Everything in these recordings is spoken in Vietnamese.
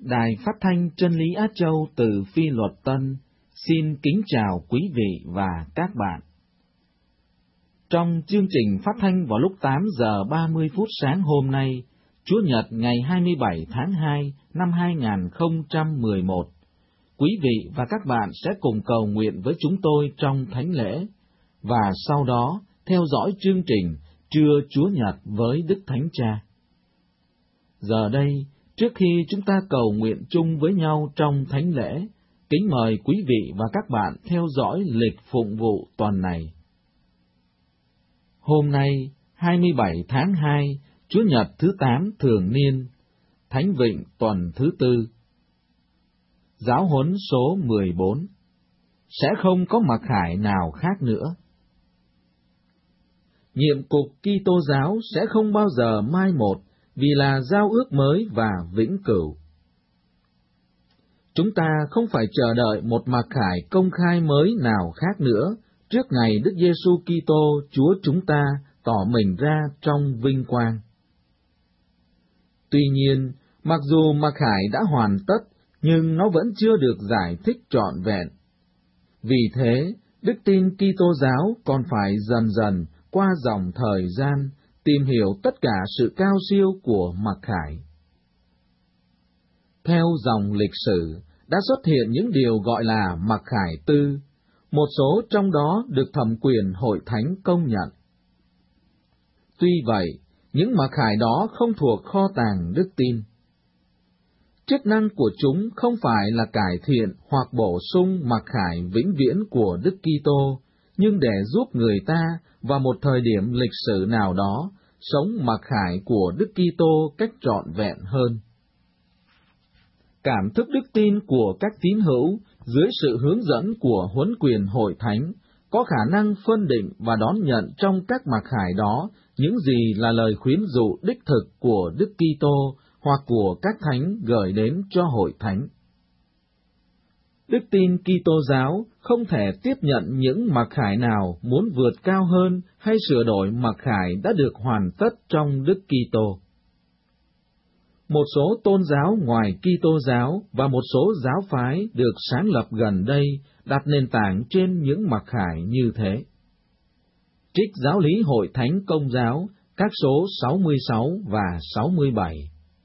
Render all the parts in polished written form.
Đài Phát thanh Chân lý Á Châu từ Phi Luật Tân xin kính chào quý vị và các bạn. Trong chương trình phát thanh vào lúc 8 giờ 30 phút sáng hôm nay, Chủ nhật ngày 27 tháng 2 năm 2011, quý vị và các bạn sẽ cùng cầu nguyện với chúng tôi trong thánh lễ, và sau đó theo dõi chương trình Trưa Chúa Nhật với Đức Thánh Cha. Giờ đây, trước khi chúng ta cầu nguyện chung với nhau trong thánh lễ, kính mời quý vị và các bạn theo dõi lịch phụng vụ tuần này. Hôm nay, 27 tháng 2, Chủ nhật thứ 8 thường niên, Thánh Vịnh tuần thứ 4. Giáo huấn số 14. Sẽ không có mặc khải nào khác nữa. Nhiệm cục Kitô giáo sẽ không bao giờ mai một, vì là giao ước mới và vĩnh cửu. Chúng ta không phải chờ đợi một mặc khải công khai mới nào khác nữa trước ngày Đức Giêsu Kitô Chúa chúng ta tỏ mình ra trong vinh quang. Tuy nhiên, mặc dù mặc khải đã hoàn tất, nhưng nó vẫn chưa được giải thích trọn vẹn. Vì thế, đức tin Kitô giáo còn phải dần dần qua dòng thời gian tìm hiểu tất cả sự cao siêu của mặc khải. Theo dòng lịch sử, đã xuất hiện những điều gọi là mặc khải tư, một số trong đó được thẩm quyền hội thánh công nhận. Tuy vậy, những mặc khải đó không thuộc kho tàng đức tin. Chức năng của chúng không phải là cải thiện hoặc bổ sung mặc khải vĩnh viễn của Đức Kitô, nhưng để giúp người ta vào một thời điểm lịch sử nào đó sống mặc khải của Đức Kitô cách trọn vẹn hơn. Cảm thức đức tin của các tín hữu dưới sự hướng dẫn của huấn quyền hội thánh có khả năng phân định và đón nhận trong các mặc khải đó những gì là lời khuyến dụ đích thực của Đức Kitô hoặc của các thánh gửi đến cho hội thánh. Đức tin Kitô giáo không thể tiếp nhận những mặc khải nào muốn vượt cao hơn hay sửa đổi mặc khải đã được hoàn tất trong Đức Kitô. Một số tôn giáo ngoài Kitô giáo và một số giáo phái được sáng lập gần đây đặt nền tảng trên những mặc khải như thế. Trích Giáo lý Hội Thánh Công giáo, các số 66 và 67.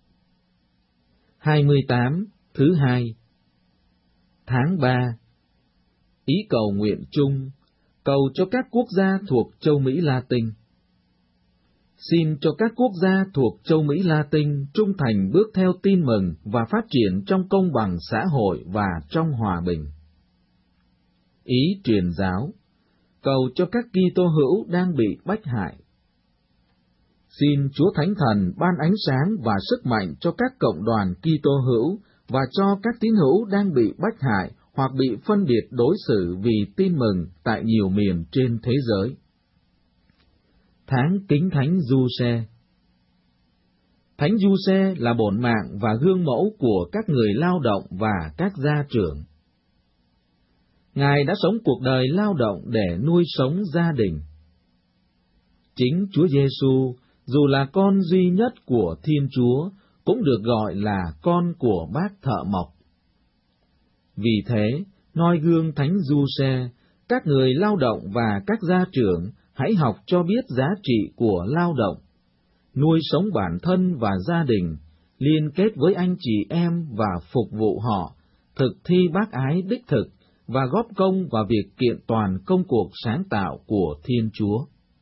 28. Thứ 2. Tháng 3. Ý cầu nguyện chung, cầu cho các quốc gia thuộc châu Mỹ Latin. Xin cho các quốc gia thuộc châu Mỹ Latin trung thành bước theo tin mừng và phát triển trong công bằng xã hội và trong hòa bình. Ý truyền giáo, cầu cho các Kitô hữu đang bị bách hại. Xin Chúa Thánh Thần ban ánh sáng và sức mạnh cho các cộng đoàn Kitô hữu và cho các tín hữu đang bị bách hại hoặc bị phân biệt đối xử vì tin mừng tại nhiều miền trên thế giới. Tháng Kính Thánh Giuse. Thánh Giuse là bổn mạng và gương mẫu của các người lao động và các gia trưởng. Ngài đã sống cuộc đời lao động để nuôi sống gia đình. Chính Chúa Giêsu, dù là con duy nhất của Thiên Chúa, cũng được gọi là con của bác thợ mộc. Vì thế, noi gương Thánh Giuse, các người lao động và các gia trưởng hãy học cho biết giá trị của lao động, nuôi sống bản thân và gia đình, liên kết với anh chị em và phục vụ họ, thực thi bác ái đích thực và góp công vào việc kiện toàn công cuộc sáng tạo của Thiên Chúa.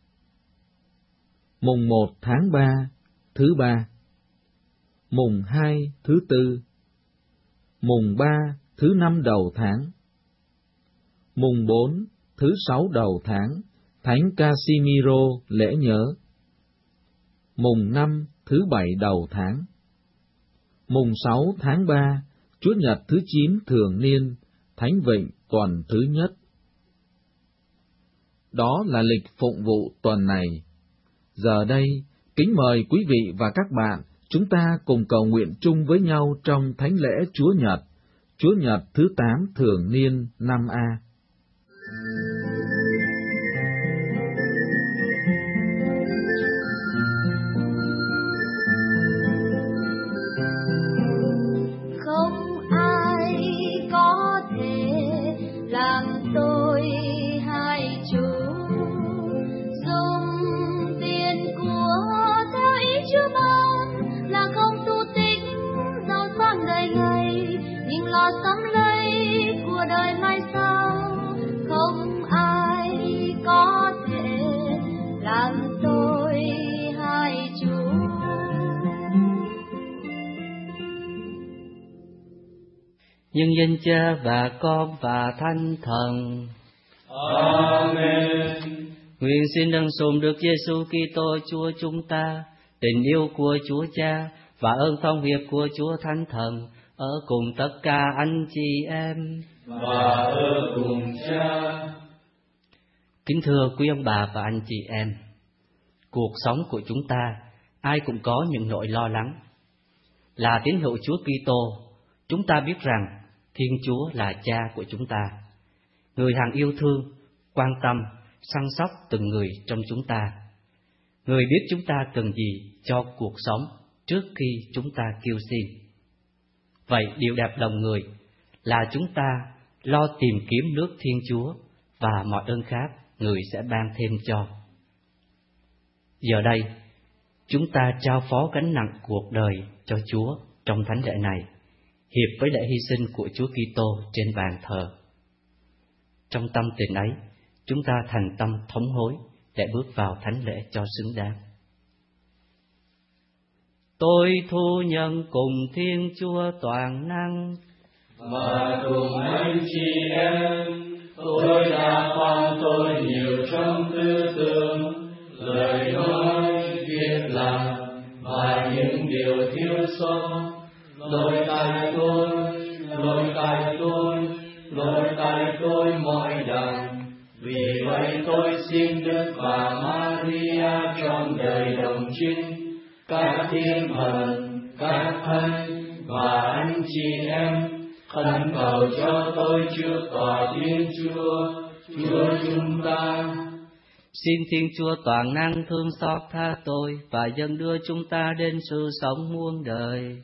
Mùng 1 tháng 3, thứ 3. Mùng 2, thứ 4. Mùng 3, thứ 5 đầu tháng. Mùng 4, thứ 6 đầu tháng, Thánh Casimiro lễ nhớ. Mùng 5, thứ 7 đầu tháng. Mùng 6 tháng 3, Chủ nhật thứ 9 thường niên, Thánh Vịnh tuần thứ nhất. Đó là lịch phụng vụ tuần này. Giờ đây, kính mời quý vị và các bạn, chúng ta cùng cầu nguyện chung với nhau trong Thánh lễ Chúa Nhật thứ 8 thường niên năm A. nhân danh Cha và Con và Thánh Thần. Amen. Nguyện xin nâng sùng Đức Giêsu Kitô Chúa chúng ta, tình yêu của Chúa Cha và ơn thông hiệp của Chúa Thánh Thần ở cùng tất cả anh chị em và ở cùng Cha. Kính thưa quý ông bà và anh chị em, cuộc sống của chúng ta ai cũng có những nỗi lo lắng. Là tín hữu Chúa Kitô, chúng ta biết rằng Thiên Chúa là Cha của chúng ta, người hằng yêu thương, quan tâm, săn sóc từng người trong chúng ta. Người biết chúng ta cần gì cho cuộc sống trước khi chúng ta kêu xin. Vậy điều đẹp lòng người là chúng ta lo tìm kiếm nước Thiên Chúa và mọi ơn khác người sẽ ban thêm cho. Giờ đây, chúng ta trao phó gánh nặng cuộc đời cho Chúa trong thánh lễ này, hiệp với lễ hy sinh của Chúa Kitô trên bàn thờ. Trong tâm tình ấy, chúng ta thành tâm thống hối để bước vào thánh lễ cho xứng đáng. Tôi thu nhận cùng Thiên Chúa toàn năng và cùng anh chị em, tôi đã phạm tội nhiều trong tư tưởng, lời nói, việc làm và những điều thiếu sót. Lỗi tại tôi mọi đằng. Vì vậy tôi xin Đức Bà Maria trong đời đồng trinh, các thiên thần, các thánh và anh chị em khẩn cầu cho tôi trước tòa Thiên Chúa, Chúa chúng ta. Xin Thiên Chúa toàn năng thương xót tha tôi và dâng đưa chúng ta đến sự sống muôn đời.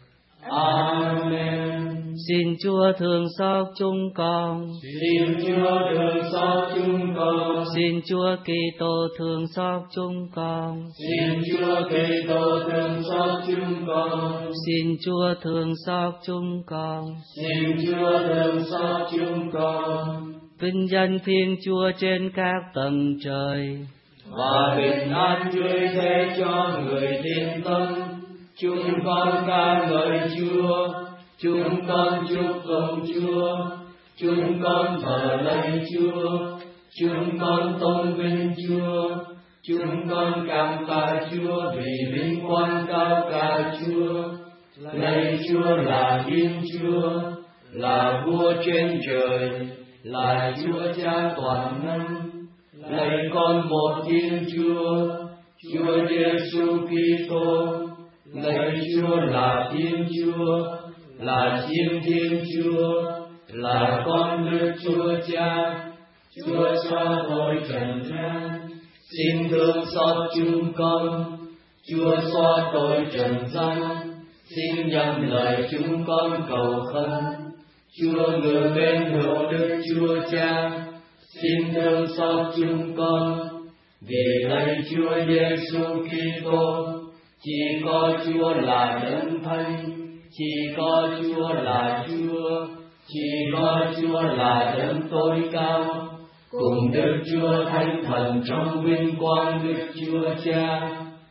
Amen. Xin Chúa thương xót chúng con. Xin Chúa thương xót chúng con. Xin Chúa Kitô thương xót chúng con. Xin Chúa Kitô thương xót chúng con. Xin Chúa thương xót chúng con. Xin Chúa thương xót chúng con. Vinh danh Thiên Chúa trên các tầng trời. Và bình an tươi thế cho người tin tâm. Chúng con ca ngợi Chúa, chúng con chúc tụng Chúa, chúng con thờ lạy Chúa, chúng con tôn vinh Chúa, chúng con cảm tạ Chúa vì vinh quang cao cả Chúa. Lạy Chúa là Thiên Chúa, là Vua trên trời, là Chúa Cha toàn năng. Lạy con một Thiên Chúa, Chúa Giêsu Kitô. Lạy Chúa là Thiên Chúa, là Thiên Chúa, là con Đức Chúa Cha. Chúa xóa tội trần gian, xin thương xót chúng con. Chúa xóa tội trần gian, xin nhận lời chúng con cầu khẩn. Chúa ngự bên hữu Đức Chúa Cha, xin thương xót chúng con. Vì lạy Chúa Giêsu Kitô, chỉ có Chúa là đấng thánh, chỉ có Chúa là Chúa, chỉ có Chúa là đấng tối cao, cùng Đức Chúa Thánh Thần trong vinh quang Đức Chúa Cha.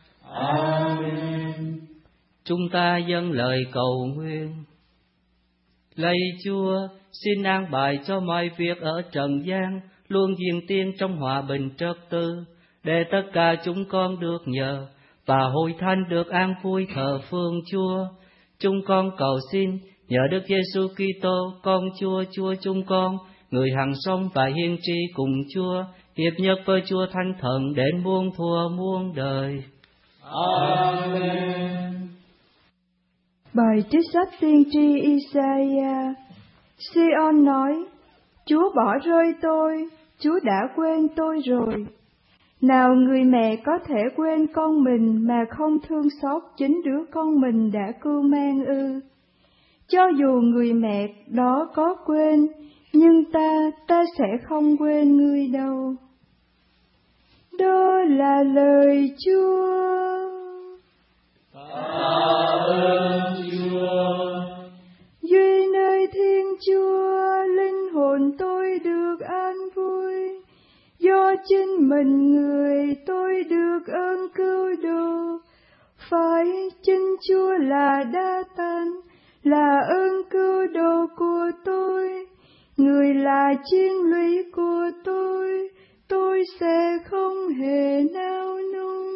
Amen. Chúng ta dâng lời cầu nguyện. Lạy Chúa, xin an bài cho mọi việc ở trần gian luôn diễn tiến trong hòa bình trật tự, để tất cả chúng con được nhờ và hội thánh được an vui thờ phượng Chúa. Chúng con cầu xin nhờ Đức Giêsu Kitô, con Chúa, Chúa chúng con, người hằng sống và hiên tri cùng Chúa, hiệp nhất với Chúa Thánh Thần đến muôn thuở muôn đời. Amen. Bài trích sách tiên tri Isaiah. Sion nói: Chúa bỏ rơi tôi, Chúa đã quên tôi rồi. Nào người mẹ có thể quên con mình mà không thương xót chính đứa con mình đã cưu mang ư? Cho dù người mẹ đó có quên, nhưng ta sẽ không quên ngươi đâu. Đó là lời Chúa. Duy nơi Thiên Chúa, linh hồn tôi được an vui. Do chính mình người tôi được ơn cứu độ. Phải chính Chúa là đa tan, là ơn cứu độ của tôi. là chiên lũy của tôi sẽ không hề nao núng.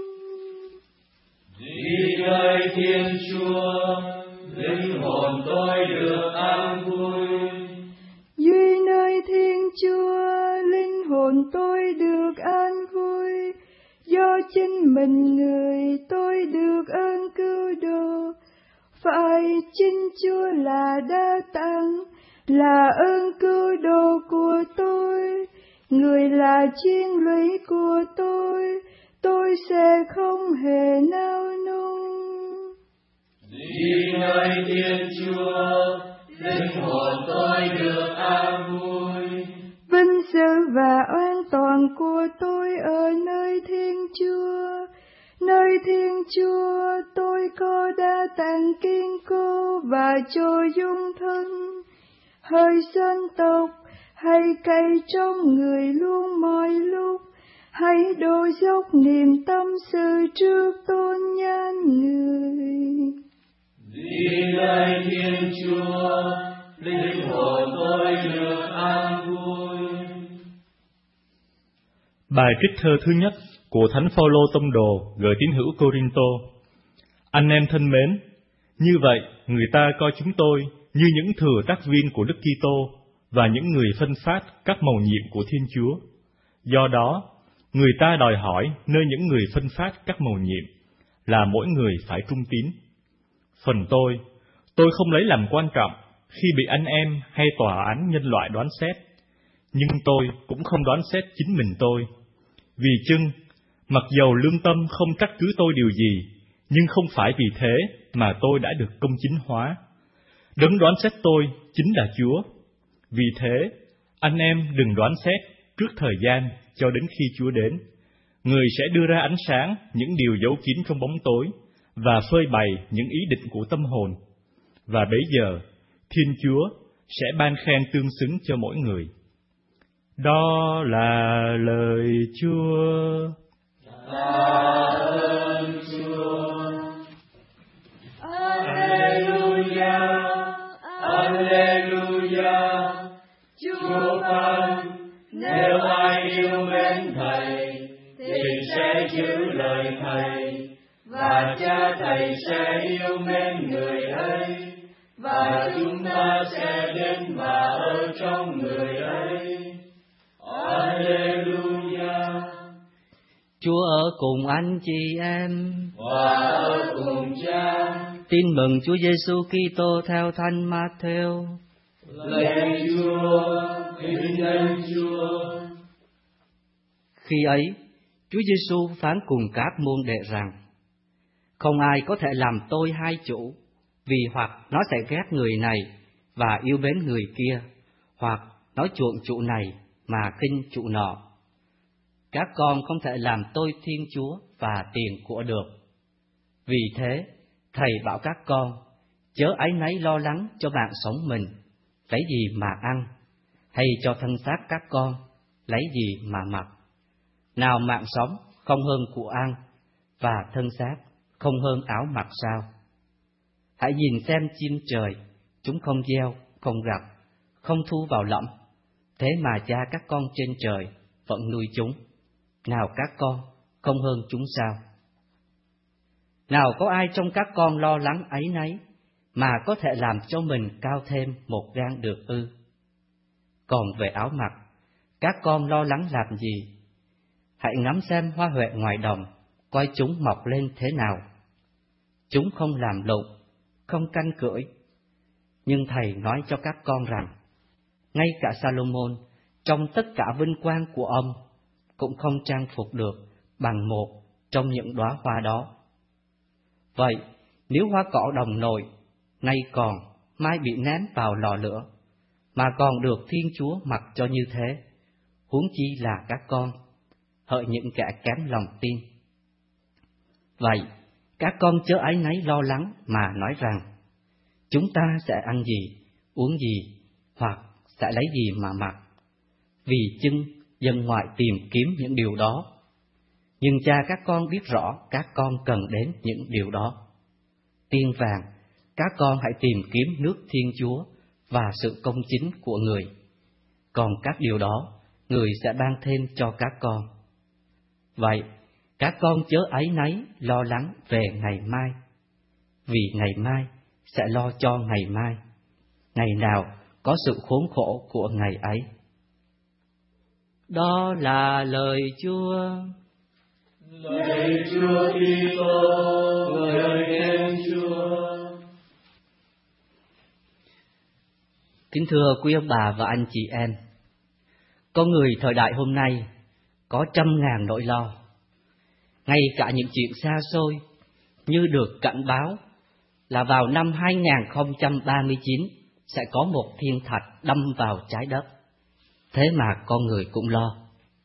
Vì nơi Thiên Chúa, linh hồn tôi được an vui. Duy nơi Thiên Chúa, linh hồn tôi được an vui. Do chính mình người tôi được ơn cứu độ. Phải chính Chúa là đa tạng, là ơn cứu độ của tôi. Người là chiên lũy của tôi sẽ không hề nao núng. Vì nơi Thiên Chúa, linh hồn tôi được an vui. Vinh dự và an toàn của tôi ở nơi Thiên Chúa. Nơi Thiên Chúa tôi có đa tạng kiên cố và cho dung thân. Hơi dân tộc hay cay trong người luôn mọi lúc, hãy đổ dốc niềm tâm sự trước tôn nhan người. Vì nơi Thiên Chúa, linh hồn tôi được an vui. Bài trích thơ thứ nhất của Thánh Phaolô tông đồ gửi tín hữu Cô-rinh-tô. Anh em thân mến, như vậy người ta coi chúng tôi như những thừa tác viên của Đức Kitô và những người phân phát các mầu nhiệm của Thiên Chúa. Do đó, người ta đòi hỏi nơi những người phân phát các mầu nhiệm là mỗi người phải trung tín. Phần tôi không lấy làm quan trọng khi bị anh em hay tòa án nhân loại đoán xét, nhưng tôi cũng không đoán xét chính mình tôi. Vì chưng, mặc dầu lương tâm không trách cứ tôi điều gì, nhưng không phải vì thế mà tôi đã được công chính hóa. Đấng đoán xét tôi chính là Chúa. Vì thế, anh em đừng đoán xét trước thời gian cho đến khi Chúa đến. Người sẽ đưa ra ánh sáng những điều giấu kín trong bóng tối và phơi bày những ý định của tâm hồn. Và bấy giờ, Thiên Chúa sẽ ban khen tương xứng cho mỗi người. Đó là lời Chúa. Ơn Chúa. Alleluia, Alleluia. Chúa phán, nếu ai yêu mến Thầy, thì sẽ giữ lời Thầy, và Cha Thầy sẽ yêu mến người ấy, và chúng ta sẽ đến và ở trong người ấy. Alleluia. Chúa ở cùng anh chị em và ở cùng Cha. Tin mừng Chúa Giêsu Kitô theo Thánh Matthew. Lạy Chúa, kính danh Chúa. Khi ấy, Chúa Giêsu phán cùng các môn đệ rằng: không ai có thể làm tôi hai chủ, vì hoặc nó sẽ ghét người này và yêu mến người kia, hoặc nó chuộng chủ này mà khinh chủ nọ. Các con không thể làm tôi Thiên Chúa và tiền của được. Vì thế, Thầy bảo các con, chớ áy náy lo lắng cho mạng sống mình, lấy gì mà ăn, hay cho thân xác các con, lấy gì mà mặc. Nào mạng sống không hơn của ăn, và thân xác không hơn áo mặc sao? Hãy nhìn xem chim trời, chúng không gieo, không gặt, không thu vào lẫm, thế mà Cha các con trên trời vẫn nuôi chúng. Nào các con không hơn chúng sao? Nào có ai trong các con lo lắng áy náy mà có thể làm cho mình cao thêm một gang được ư? Còn về áo mặc, các con lo lắng làm gì? Hãy ngắm xem hoa huệ ngoài đồng, coi chúng mọc lên thế nào. Chúng không làm lụng, không canh cưỡi. Nhưng Thầy nói cho các con rằng, ngay cả Salomon, trong tất cả vinh quang của ông, cũng không trang phục được bằng một trong những đóa hoa đó. Vậy, nếu hoa cỏ đồng nồi, nay còn, mai bị ném vào lò lửa, mà còn được Thiên Chúa mặc cho như thế, huống chi là các con, hỡi những kẻ kém lòng tin. Vậy, các con chớ áy náy lo lắng mà nói rằng, chúng ta sẽ ăn gì, uống gì, hoặc sẽ lấy gì mà mặc. Vì chưng dân ngoại tìm kiếm những điều đó, nhưng Cha các con biết rõ các con cần đến những điều đó. Tiên vàng, các con hãy tìm kiếm nước Thiên Chúa và sự công chính của Người. còn các điều đó Người sẽ ban thêm cho các con. Vậy, các con chớ áy náy lo lắng về ngày mai, vì ngày mai sẽ lo cho ngày mai. Ngày nào có sự khốn khổ của ngày ấy. Đó là lời Chúa. Lạy Chúa Kitô, lời khen Chúa. Kính thưa quý ông bà và anh chị em, con người thời đại hôm nay có trăm ngàn nỗi lo. Ngay cả những chuyện xa xôi như được cảnh báo là vào năm 2039 sẽ có một thiên thạch đâm vào trái đất. Thế mà con người cũng lo.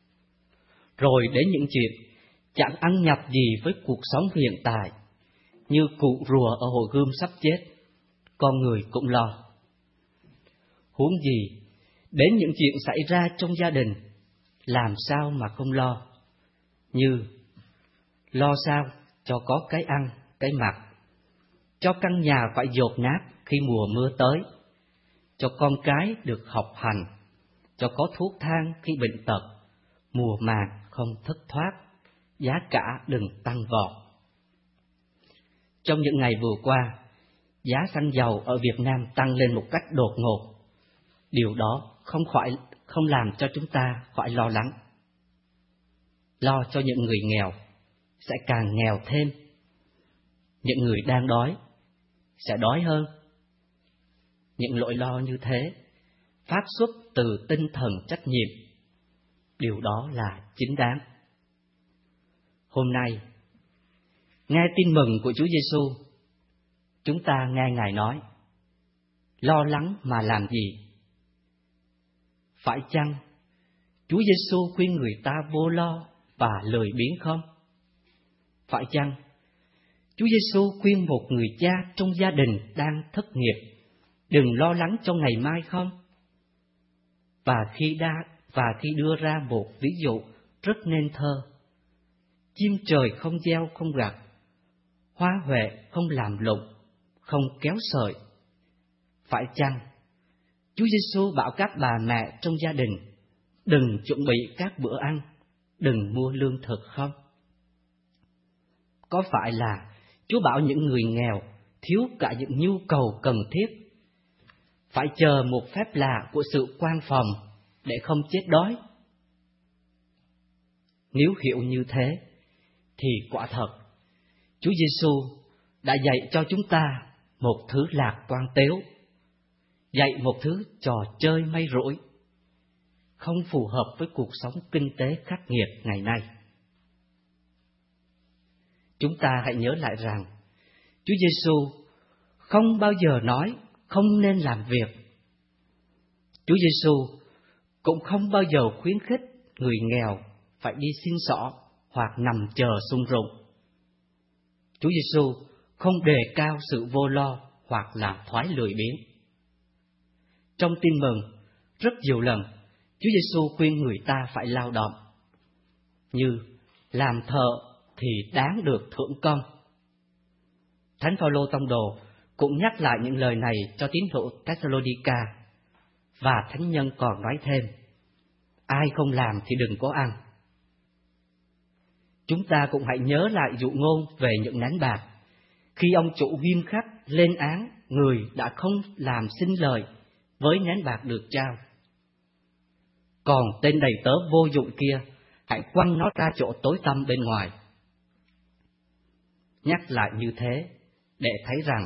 Rồi đến những chuyện chẳng ăn nhập gì với cuộc sống hiện tại, như cụ rùa ở hồ Gươm sắp chết, con người cũng lo. Huống gì đến những chuyện xảy ra trong gia đình, làm sao mà không lo, như lo sao cho có cái ăn, cái mặc, cho căn nhà phải dột nát khi mùa mưa tới, cho con cái được học hành, cho có thuốc thang khi bệnh tật, mùa màng không thất thoát, giá cả đừng tăng vọt. Trong những ngày vừa qua, giá xăng dầu ở Việt Nam tăng lên một cách đột ngột. Điều đó không làm cho chúng ta phải lo lắng. Lo cho những người nghèo sẽ càng nghèo thêm. Những người đang đói sẽ đói hơn. Những nỗi lo như thế phát xuất từ tinh thần trách nhiệm. Điều đó là chính đáng. Hôm nay, nghe tin mừng của Chúa Giêsu, chúng ta nghe Ngài nói: lo lắng mà làm gì? Phải chăng Chúa Giêsu khuyên người ta vô lo và lười biếng không? Phải chăng Chúa Giêsu khuyên một người cha trong gia đình đang thất nghiệp đừng lo lắng cho ngày mai không? Và khi đưa ra một ví dụ rất nên thơ: chim trời không gieo không gặt, hoa huệ không làm lụng, không kéo sợi. Phải chăng Chúa Giêsu bảo các bà mẹ trong gia đình đừng chuẩn bị các bữa ăn, đừng mua lương thực không? Có phải là Chúa bảo những người nghèo thiếu cả những nhu cầu cần thiết phải chờ một phép lạ của sự quan phòng để không chết đói? Nếu hiểu như thế thì quả thật Chúa Giêsu đã dạy cho chúng ta một thứ lạc quan tếu, dạy một thứ trò chơi may rủi, không phù hợp với cuộc sống kinh tế khắc nghiệt ngày nay. Chúng ta hãy nhớ lại rằng Chúa Giêsu không bao giờ nói không nên làm việc. Chúa Giêsu cũng không bao giờ khuyến khích người nghèo phải đi xin xỏ hoặc nằm chờ sung rụng. Chúa Giêsu không đề cao sự vô lo hoặc là thoái lười biếng. Trong tin mừng, rất nhiều lần Chúa Giêsu khuyên người ta phải lao động, như làm thợ thì đáng được thưởng công. Thánh Phaolô tông đồ cũng nhắc lại những lời này cho tín hữu Thessalonica, và thánh nhân còn nói thêm: ai không làm thì đừng có ăn. Chúng ta cũng hãy nhớ lại dụ ngôn về những nén bạc, khi ông chủ nghiêm khắc lên án người đã không làm xin lời với nén bạc được trao. Còn tên đầy tớ vô dụng kia, hãy quăng nó ra chỗ tối tăm bên ngoài. Nhắc lại như thế để thấy rằng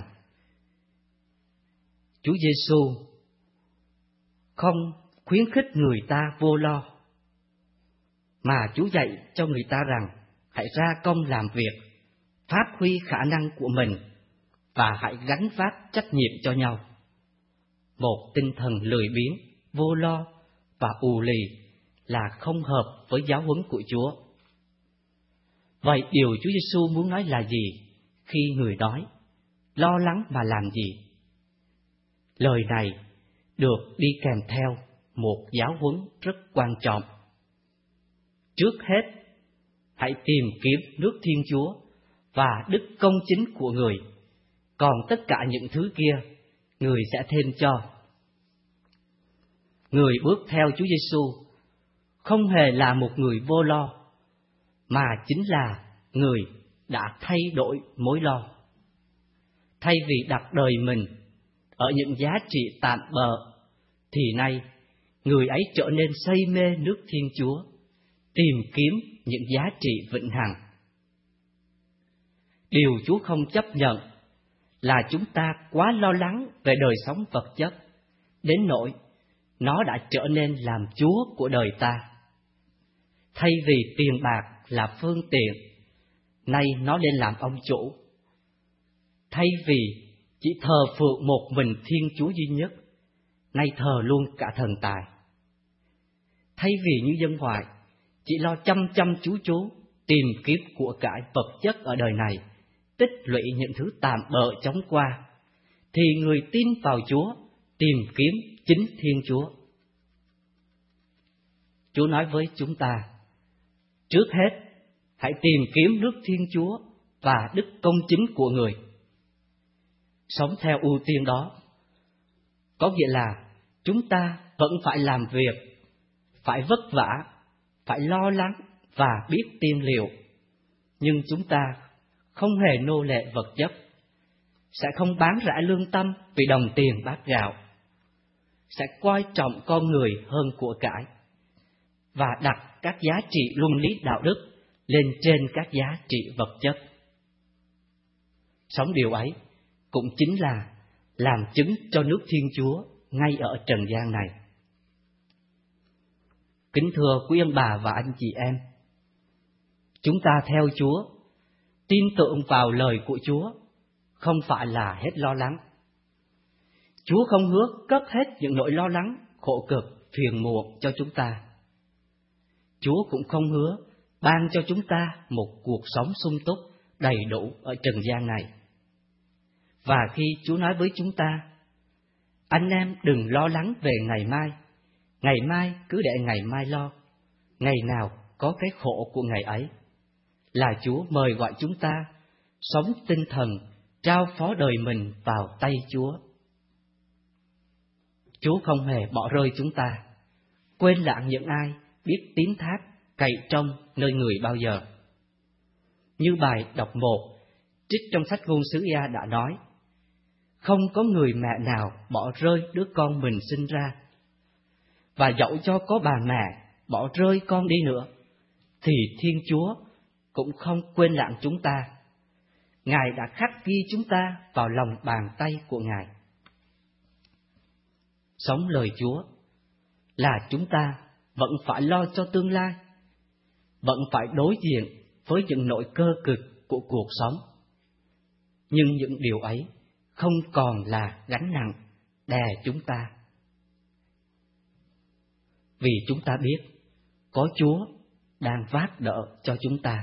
Chúa Giêsu không khuyến khích người ta vô lo, mà Chúa dạy cho người ta rằng hãy ra công làm việc, phát huy khả năng của mình và hãy gánh vác trách nhiệm cho nhau. Một tinh thần lười biếng, vô lo và ù lì là không hợp với giáo huấn của Chúa. Vậy điều Chúa Giêsu muốn nói là gì khi người nói lo lắng mà làm gì? Lời này được đi kèm theo một giáo huấn rất quan trọng. Trước hết, hãy tìm kiếm nước Thiên Chúa và đức công chính của người, còn tất cả những thứ kia người sẽ thêm cho. người bước theo Chúa Giêsu không hề là một người vô lo, mà chính là người đã thay đổi mối lo. Thay vì đặt đời mình ở những giá trị tạm bợ, thì nay người ấy trở nên say mê nước Thiên Chúa, tìm kiếm những giá trị vĩnh hằng. Điều Chúa không chấp nhận là chúng ta quá lo lắng về đời sống vật chất, đến nỗi nó đã trở nên làm Chúa của đời ta. Thay vì tiền bạc là phương tiện, nay nó lên làm ông chủ. Thay vì chỉ thờ phượng một mình Thiên Chúa duy nhất, nay thờ luôn cả thần tài. Thay vì như dân ngoại chỉ lo chăm chú tìm kiếm của cải vật chất ở đời này, tích lũy những thứ tạm bợ chóng qua, thì người tin vào Chúa tìm kiếm chính Thiên Chúa. Chúa nói với chúng ta, trước hết hãy tìm kiếm nước Thiên Chúa và đức công chính của người. Sống theo ưu tiên đó có nghĩa là chúng ta vẫn phải làm việc, phải vất vả, phải lo lắng và biết tiên liệu, nhưng chúng ta không hề nô lệ vật chất, sẽ không bán rẻ lương tâm vì đồng tiền bát gạo, sẽ coi trọng con người hơn của cải và đặt các giá trị luân lý đạo đức lên trên các giá trị vật chất. Sống điều ấy cũng chính là làm chứng cho nước Thiên Chúa ngay ở trần gian này. Kính thưa quý ông bà và anh chị em, chúng ta theo Chúa, tin tưởng vào lời của Chúa, không phải là hết lo lắng. Chúa không hứa cất hết những nỗi lo lắng, khổ cực, phiền muộn cho chúng ta. Chúa cũng không hứa ban cho chúng ta một cuộc sống sung túc, đầy đủ ở trần gian này. Và khi Chúa nói với chúng ta, anh em đừng lo lắng về ngày mai cứ để ngày mai lo, ngày nào có cái khổ của ngày ấy, là Chúa mời gọi chúng ta sống tinh thần, trao phó đời mình vào tay Chúa. Chúa không hề bỏ rơi chúng ta, quên lãng những ai biết tín thác, cậy trông nơi người bao giờ. Như bài đọc 1 trích trong sách Ngôn sứ Ia đã nói, không có người mẹ nào bỏ rơi đứa con mình sinh ra, và dẫu cho có bà mẹ bỏ rơi con đi nữa, thì Thiên Chúa cũng không quên lãng chúng ta. Ngài đã khắc ghi chúng ta vào lòng bàn tay của Ngài. Sống lời Chúa là chúng ta vẫn phải lo cho tương lai, vẫn phải đối diện với những nỗi cơ cực của cuộc sống. Nhưng những điều ấy không còn là gánh nặng đè chúng ta. Vì chúng ta biết có Chúa đang vác đỡ cho chúng ta.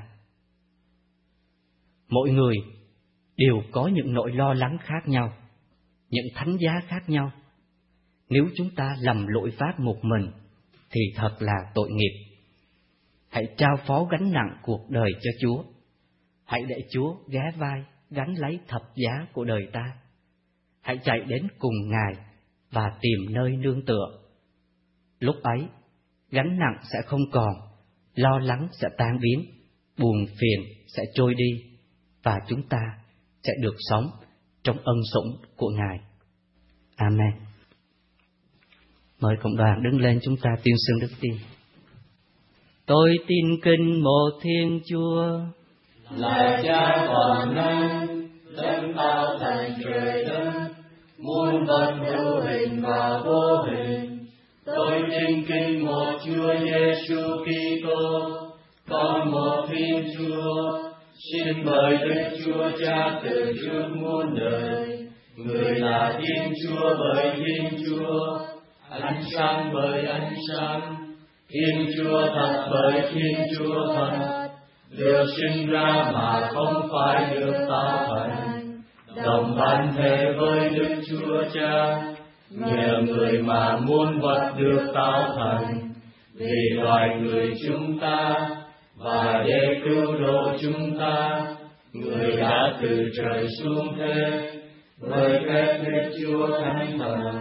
Mỗi người đều có những nỗi lo lắng khác nhau, những thánh giá khác nhau. Nếu chúng ta lầm lỗi vác một mình thì thật là tội nghiệp. Hãy trao phó gánh nặng cuộc đời cho Chúa. Hãy để Chúa ghé vai gánh lấy thập giá của đời ta. Hãy chạy đến cùng Ngài và tìm nơi nương tựa. Lúc ấy, gánh nặng sẽ không còn, lo lắng sẽ tan biến, buồn phiền sẽ trôi đi, và chúng ta sẽ được sống trong ân sủng của Ngài. Amen. Mời cộng đoàn đứng lên, chúng ta tuyên xưng đức tin. Tôi tin kinh một Thiên Chúa, là Cha toàn năng, đấng tạo thành trời đất, muôn vật hữu hình và vô hình. Tôi tin kinh một Chúa Giêsu Kitô, con một Thiên Chúa, xin mời Đức Chúa Cha từ trước muôn đời, người là Thiên Chúa bởi Thiên Chúa, ánh sáng bởi ánh sáng, Thiên Chúa thật bởi Thiên Chúa thật, được sinh ra mà không phải được tạo thành, đồng ban thể với Đức Chúa Cha, nhờ người mà muôn vật được tạo thành, vì loài người chúng ta và để cứu độ chúng ta, người đã từ trời xuống thế với phép Đức Chúa Thánh Thần,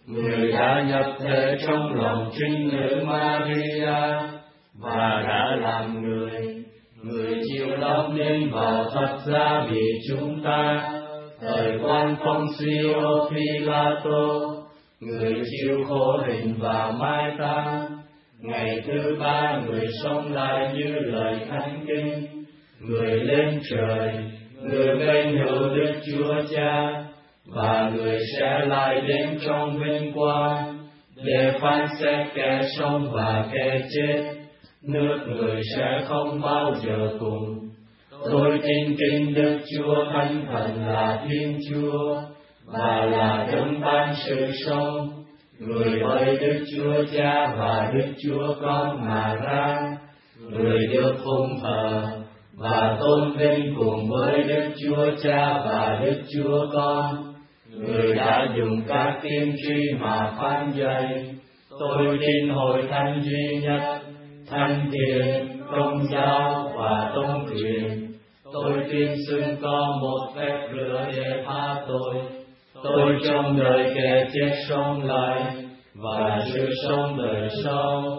Người đã nhập thể trong lòng trinh nữ Maria và đã làm người. Người chịu đóng đinh vào thập giá vì chúng ta. Thời quan Poncio Pilato, người chịu khổ hình và mai táng. Ngày thứ ba người sống lại như lời thánh kinh. Người lên trời, người vinh hữu Đức Chúa Cha, và người sẽ lại đến trong vinh quang để phán xét kẻ sống và kẻ chết. Nước người sẽ không bao giờ cùng. Tôi tin kính Đức Chúa Thánh Thần là Thiên Chúa và là đấng ban sự sống. Người bởi Đức Chúa Cha và Đức Chúa Con mà ra. Người được phụng thờ và tôn vinh cùng với Đức Chúa Cha và Đức Chúa Con. Người đã dùng các tiên tri mà phán dạy. Tôi tin hội thánh duy nhất, thánh thiện, công giáo và tôn quyền. Tôi tin xưng có một phép rửa để tha tội. Tôi trong đời kẻ chết sống lại và sự sống đời sau.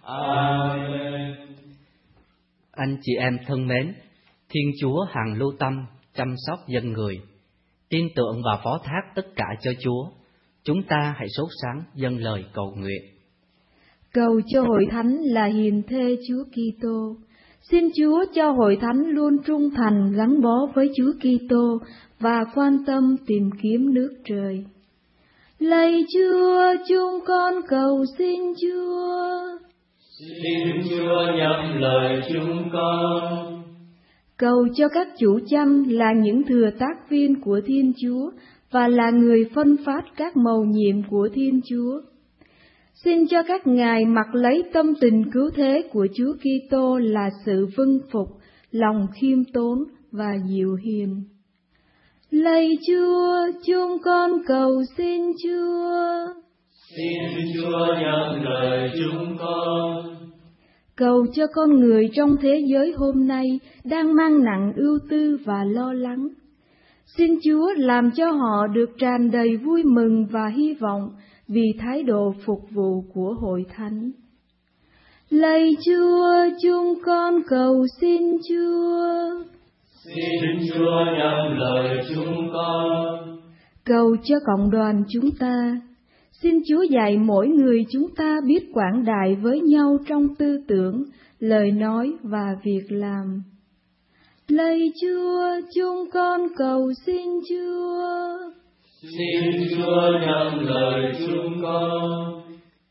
Amen. Anh chị em thân mến, Thiên Chúa hằng lưu tâm chăm sóc dân người, tin tưởng và phó thác tất cả cho Chúa. Chúng ta hãy sốt sắng dâng lời cầu nguyện. Cầu cho hội thánh là hiền thê Chúa Kitô. Xin Chúa cho hội thánh luôn trung thành gắn bó với Chúa Kitô và quan tâm tìm kiếm nước trời. Lạy Chúa, chúng con cầu xin Chúa. Xin Chúa nhậm lời chúng con. Cầu cho các chủ chăn là những thừa tác viên của Thiên Chúa và là người phân phát các mầu nhiệm của Thiên Chúa. Xin cho các ngài mặc lấy tâm tình cứu thế của Chúa Kitô là sự vâng phục, lòng khiêm tốn và dịu hiền. Lạy Chúa, chúng con cầu xin Chúa. Xin Chúa nhậm lời chúng con. Cầu cho con người trong thế giới hôm nay đang mang nặng ưu tư và lo lắng. Xin Chúa làm cho họ được tràn đầy vui mừng và hy vọng vì thái độ phục vụ của hội thánh. Lạy Chúa, chúng con cầu xin Chúa. Xin Chúa nhậm lời chúng con. Cầu cho cộng đoàn chúng ta. Xin Chúa dạy mỗi người chúng ta biết quảng đại với nhau trong tư tưởng, lời nói và việc làm. Lạy Chúa, chúng con cầu xin Chúa. Xin Chúa nhậm lời chúng con.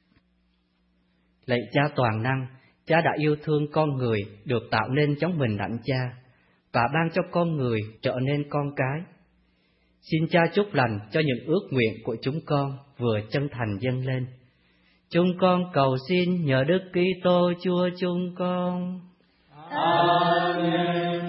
Lạy Cha toàn năng, Cha đã yêu thương con người được tạo nên giống mình ảnh Cha và ban cho con người trở nên con cái. Xin Cha chúc lành cho những ước nguyện của chúng con vừa chân thành dâng lên. Chúng con cầu xin nhờ Đức Kitô Chúa chúng con. Amen.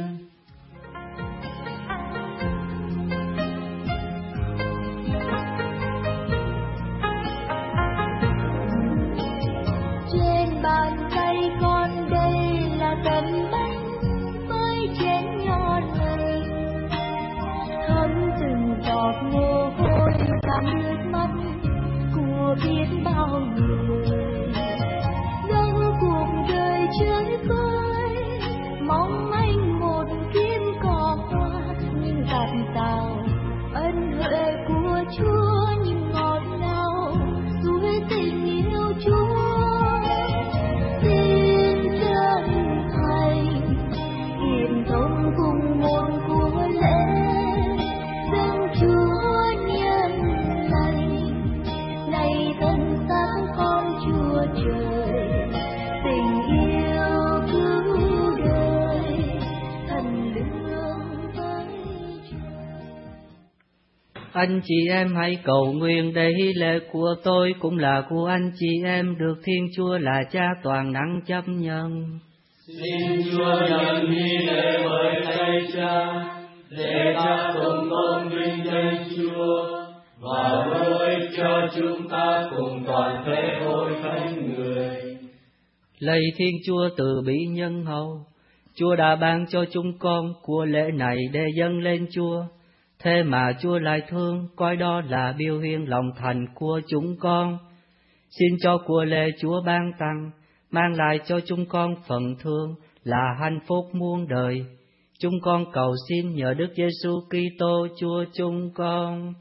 Trên bàn tay con đây là tấm bánh với chén nho này, thấm từng giọt mồ hôi và nước mắt của biết bao người. Dâng cuộc đời chơi vơi, mong anh một kiếm cỏ hoa, nhưng gạt tàu ân huệ của Chúa nhưng ngọt ngào suối tình yêu Chúa. Xin chân thành hiệp thông cùng một của lễ dâng Chúa nhân lành. Này thân xác con Chúa trời, tình yêu cứu đời, thần lương với trời. Anh chị em hãy cầu nguyện đây lễ của tôi cũng là của anh chị em được Thiên Chúa là Cha toàn năng chấp nhận. Xin Chúa nhận nghi lễ với tay Cha, để ta cùng tôn vinh danh Chúa và hữu ích cho chúng ta cùng toàn thể hội thánh người. Lạy Thiên Chúa từ bi nhân hậu, Chúa đã ban cho chúng con của lễ này để dâng lên Chúa, Thế mà Chúa lại thương, coi đó là biểu hiện lòng thành của chúng con. Xin cho của lễ Chúa ban tặng, mang lại cho chúng con phần thương là hạnh phúc muôn đời. Chúng con cầu xin nhờ Đức Giêsu Kitô Chúa chúng con.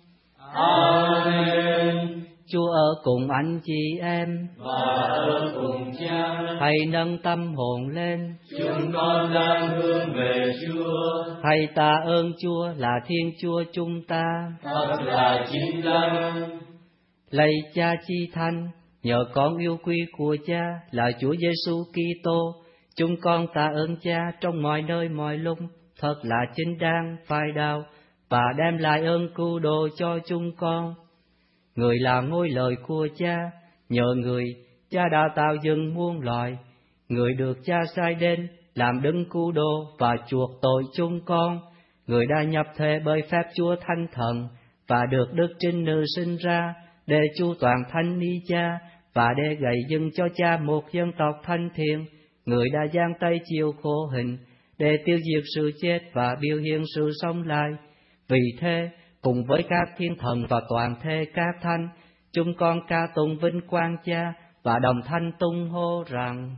Amen. Chúa ở cùng anh chị em và ở cùng Cha. Hãy nâng tâm hồn lên, Chúng con đang hướng về Chúa. hãy tạ ơn Chúa là Thiên Chúa chúng ta. Thật là chính đáng. Lạy Cha chi thánh, nhờ con yêu quý của Cha là Chúa Giêsu Kitô, chúng con tạ ơn Cha trong mọi nơi mọi lúc, thật là chính đáng phải đạo và đem lại ơn cứu độ cho chúng con. Người là ngôi lời của Cha, nhờ người Cha đã tạo dựng muôn loài. Người được Cha sai đến làm đấng cứu độ và chuộc tội chúng con. Người đã nhập thể bởi phép Chúa Thánh Thần và được Đức Trinh Nữ sinh ra để chu toàn thánh ý Cha và để gây dựng cho Cha một dân tộc thanh thiện. Người đã giang tay chịu khổ hình để tiêu diệt sự chết và biểu hiện sự sống lại. Vì thế, cùng với các thiên thần và toàn thể các thánh, chúng con ca tụng vinh quang Cha và đồng thanh tung hô rằng: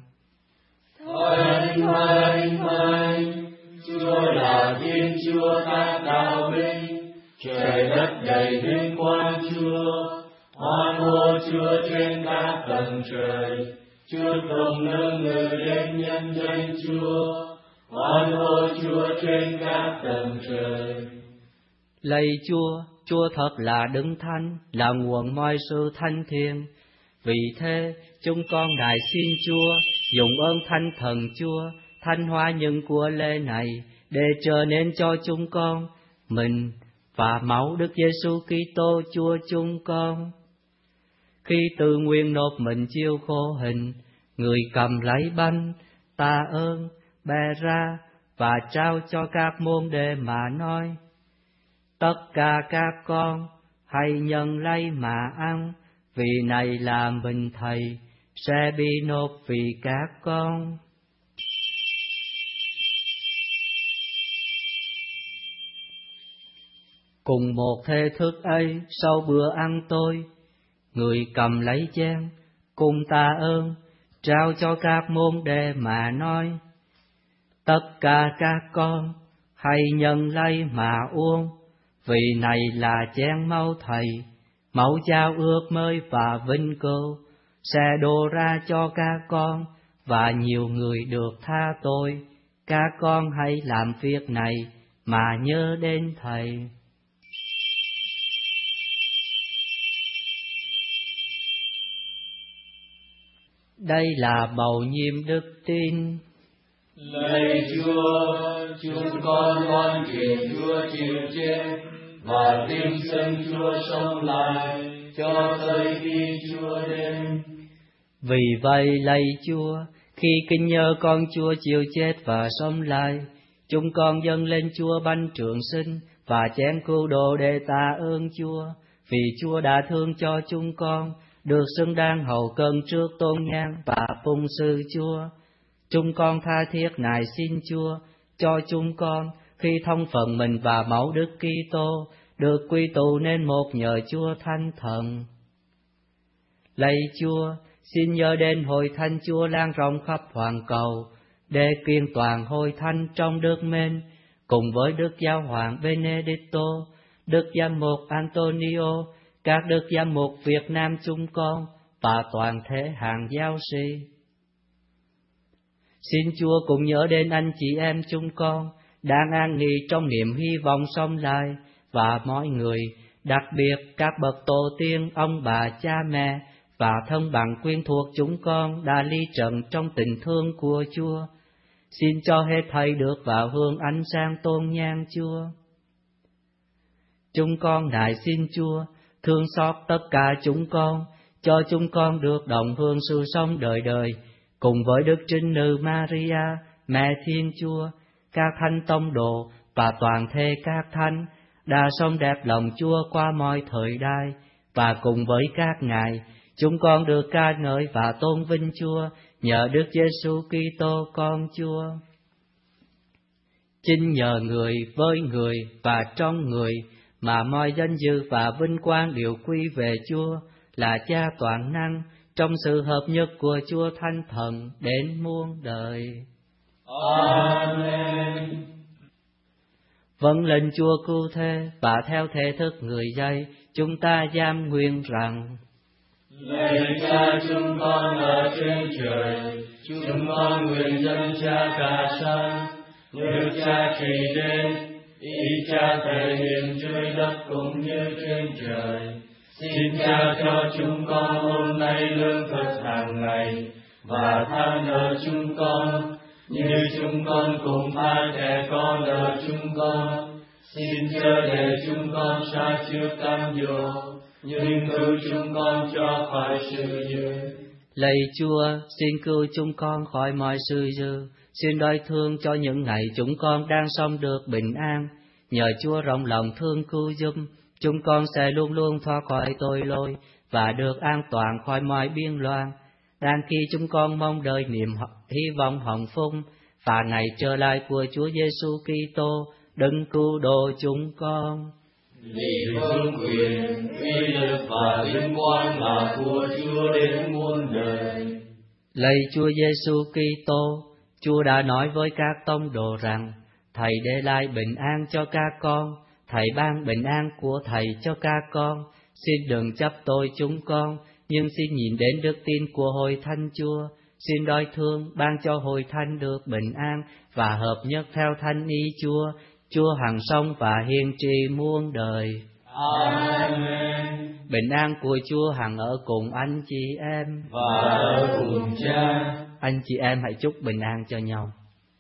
Thánh, thánh, thánh, Chúa là Thiên Chúa các đạo binh, trời đất đầy vinh quang Chúa. Hoan hô Chúa trên các tầng trời, Chúa cùng nâng ngự lên nhân danh Chúa. Hoan hô Chúa trên các tầng trời. Lạy Chúa, Chúa thật là đấng thánh, là nguồn mọi sự thanh thiện. Vì thế, chúng con đài xin Chúa dùng ơn Thánh Thần Chúa thanh hóa những của lễ này để trở nên cho chúng con mình và máu Đức Giêsu Kitô Chúa chúng con. Khi tự nguyện nộp mình chịu khổ hình, người cầm lấy bánh, tạ ơn, bẻ ra và trao cho các môn đệ mà nói: Tất cả các con hãy nhận lấy mà ăn, vì này là mình Thầy sẽ bị nộp vì các con. Cùng một thể thức ấy, sau bữa ăn tối, người cầm lấy chén, cùng tạ ơn, trao cho các môn đệ mà nói: Tất cả các con hãy nhận lấy mà uống, vì này là chén máu Thầy, máu giao ước mới và vinh cửu, sẽ đổ ra cho các con và nhiều người được tha tội. Các con hãy làm việc này mà nhớ đến Thầy. Đây là bầu nhiệm đức tin. Lạy Chúa, chúng con loan truyền Chúa chịu chết và tin xưng Chúa sống lại cho tới khi Chúa đến. Vì vậy lạy Chúa, khi kinh nhớ con Chúa chịu chết và sống lại, chúng con dâng lên Chúa bánh trường sinh và chén cứu độ để tạ ơn Chúa, vì Chúa đã thương cho chúng con, được xứng đáng hầu cân trước tôn nhang và phụng sự Chúa. Chúng con tha thiết nài xin Chúa cho chúng con khi thông phần mình và máu Đức Kitô được quy tụ nên một nhờ Chúa Thánh Thần. Lạy Chúa, xin nhớ đến hội thánh Chúa lan rộng khắp hoàn cầu, để kiên toàn hội thánh trong nước mến, cùng với Đức Giáo hoàng Benedicto, Đức Giám mục Antonio, các Đức Giám mục Việt Nam chúng con và toàn thể hàng giáo sĩ. Xin Chúa cũng nhớ đến anh chị em chúng con đang an nghỉ trong niềm hy vọng sống lại, và mọi người, đặc biệt các bậc tổ tiên, ông bà, cha mẹ và thân bằng quyến thuộc chúng con đã ly trần trong tình thương của Chúa. Xin cho hết thảy được vào hương ánh sáng tôn nhang Chúa. Chúng con nài xin Chúa thương xót tất cả chúng con, cho chúng con được đồng hương sự sống đời đời, cùng với Đức Trinh Nữ Maria, Mẹ Thiên Chúa, các thánh tông đồ và toàn thể các thánh đã sống đẹp lòng Chúa qua mọi thời đại, và cùng với các ngài, chúng con được ca ngợi và tôn vinh Chúa nhờ Đức Giêsu Kitô con Chúa. Chính nhờ người, với người và trong người mà mọi danh dự và vinh quang đều quy về Chúa là Cha toàn năng, trong sự hợp nhất của Chúa Thánh Thần đến muôn đời. Amen. Vâng lệnh Chúa cứu thế và theo thể thức người dạy, chúng ta giam nguyện rằng: Lạy Cha chúng con ở trên trời, chúng con nguyện dâng Cha cả sáng, nước Cha trị đến, ý Cha thể hiện dưới đất cũng như trên trời. Xin Cha cho chúng con hôm nay lương thực hàng ngày, và tha nợ chúng con, như chúng con cũng tha kẻ có nợ chúng con. Xin chớ để chúng con sa trước cám dỗ, nhưng cứu chúng con cho khỏi sự dữ. Lạy Chúa, xin cứu chúng con khỏi mọi sự dữ. Xin đói thương cho những ngày chúng con đang sống được bình an. Nhờ Chúa rộng lòng thương cứu giúp, chúng con sẽ luôn luôn thoát khỏi tội lỗi và được an toàn khỏi mọi biên loạn. Đang khi chúng con mong đợi niềm hy vọng hồng phúc và ngày trở lại của Chúa Giêsu Kitô, đấng cứu độ chúng con. Vì vương quyền, uy lực và vinh quang là của Chúa đến muôn đời. Lạy Chúa Giêsu Kitô, Chúa đã nói với các tông đồ rằng: Thầy để lại bình an cho các con, Thầy ban bình an của Thầy cho các con. Xin đừng chấp tội chúng con, nhưng xin nhìn đến đức tin của Hội Thánh Chúa. Xin đói thương ban cho Hội Thánh được bình an và hợp nhất theo thánh ý Chúa. Chúa hằng sống và hiền trị muôn đời. Amen. Bình an của Chúa hằng ở cùng anh chị em và ở cùng Cha. Anh chị em hãy chúc bình an cho nhau.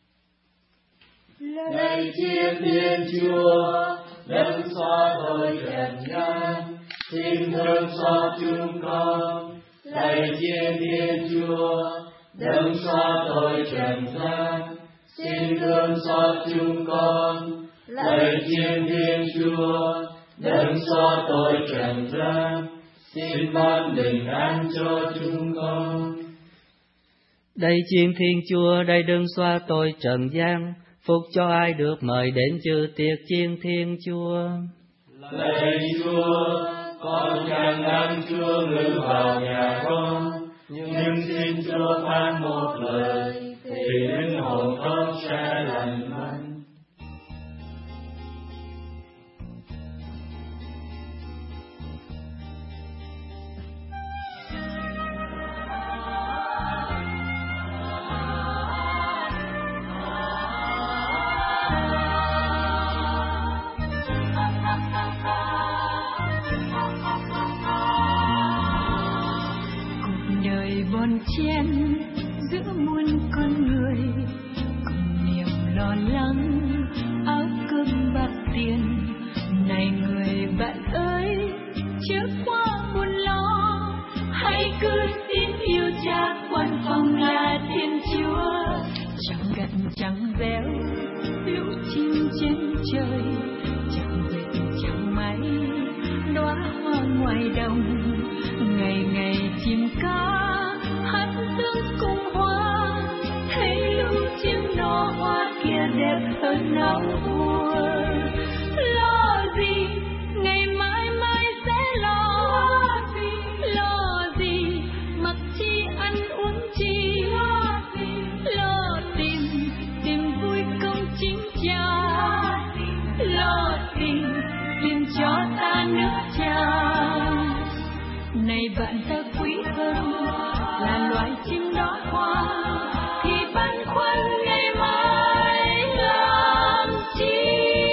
Lạy Thiên Thiên Chúa, đấng xóa tội trần gian, xin thương xót chúng con. Lạy Thiên Thiên Chúa, đấng xóa tội trần gian, xin thương xót chúng con. Lạy Thiên Thiên Chúa, đấng xóa tội trần gian, xin ban bình an cho chúng con. Đây Thiên Thiên Chúa, đây đấng xóa tội trần gian, phúc cho ai được mời đến dự tiệc Thiên Thiên Chúa. Lạy Chúa, con chẳng đáng Chúa ngự vào nhà con, nhưng xin Chúa phán một lời, thì linh hồn con sẽ lành mạnh. Bon chen giữa muôn con người, cùng niềm lo lắng áo cơm bạc tiền. Này người bạn ơi, chớ quá buồn lo, hãy cứ tin yêu Cha quan phòng là Thiên Chúa. Chẳng gặt chẳng béo lũ chim trên trời, chẳng dệt chẳng may đóa hoa ngoài đồng. Ngày ngày chim ca hát tương cùng hoa, thấy lũ chim nọ hoa kia đẹp hơn áo vua. Lo gì ngày mai mai sẽ lo gì mặc chi ăn uống chi, lo tìm vui công chính Cha, lo tìm cho ta nước Cha. Này bạn ta quý hơn là loài chim đóa hoa, thì băn khoăn ngày mai làm chi.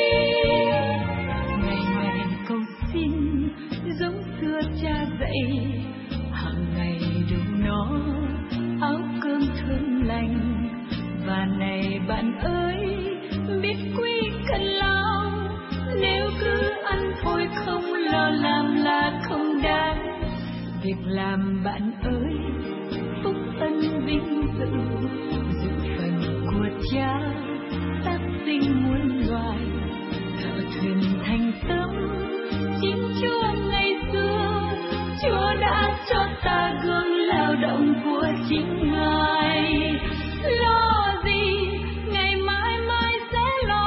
Ngày ngày cầu xin giống xưa Cha dạy, hàng ngày đủ nó áo cơm thơm lành. Và này bạn ơi, biết quý cần lao, nếu cứ ăn thôi không lo làm là không đáng. Việc làm bạn ơi, phúc ân vinh dự, dự phần của Cha tác sinh muôn loài. Thợ thuyền thành tâm chính Chúa ngày xưa, Chúa đã cho ta gương lao động của chính Ngài. Lo gì ngày mai mai sẽ lo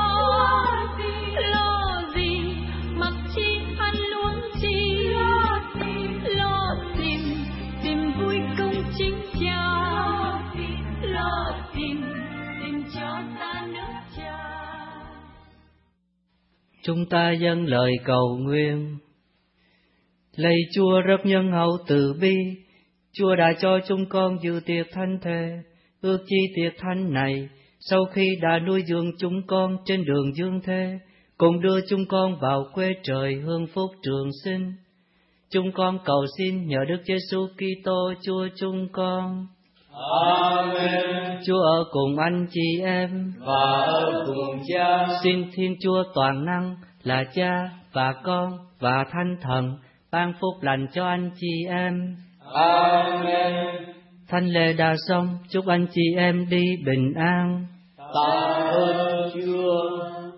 Chúng ta dâng lời cầu nguyện. Lạy Chúa rất nhân hậu từ bi, Chúa đã cho chúng con dự tiệc thánh thể. Ước chi tiệc thánh này, sau khi đã nuôi dưỡng chúng con trên đường dương thế, cùng đưa chúng con vào quê trời hưởng phúc trường sinh. Chúng con cầu xin nhờ Đức Giêsu Kitô Chúa chúng con. Amen. Chúa ở cùng anh chị em Và ở cùng Cha. Xin Thiên Chúa toàn năng là Cha và Con và Thánh Thần ban phúc lành cho anh chị em. Amen. Thánh lễ đã xong, chúc anh chị em đi bình an. Tạ ơn Chúa.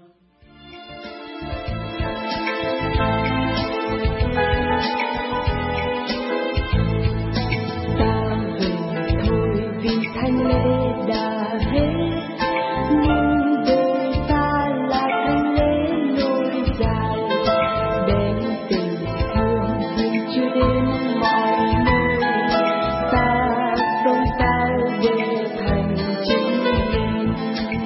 Thánh lễ đã hết, nhưng đời ta là thánh lễ nối dài, đem tình thương dâng Chúa đến mọi nơi. Ta sống sao để thành chứng nhân.